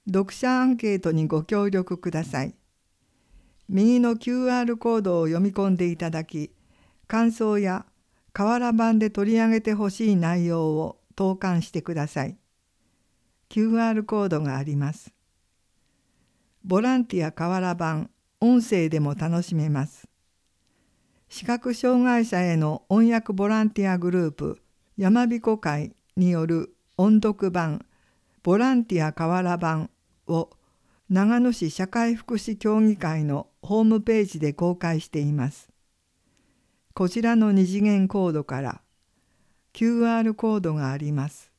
読者アンケートにご協力ください。右の QR コードを読み込んでいただき、感想や河原版で取り上げてほしい内容を投函してください。QR コードがあります。ボランティア河原版、音声でも楽しめます。視覚障害者への音訳ボランティアグループ、やまびこ会による音読版、ボランティア河原版を長野市社会福祉協議会のホームページで公開しています。こちらの二次元コードから QR コードがあります。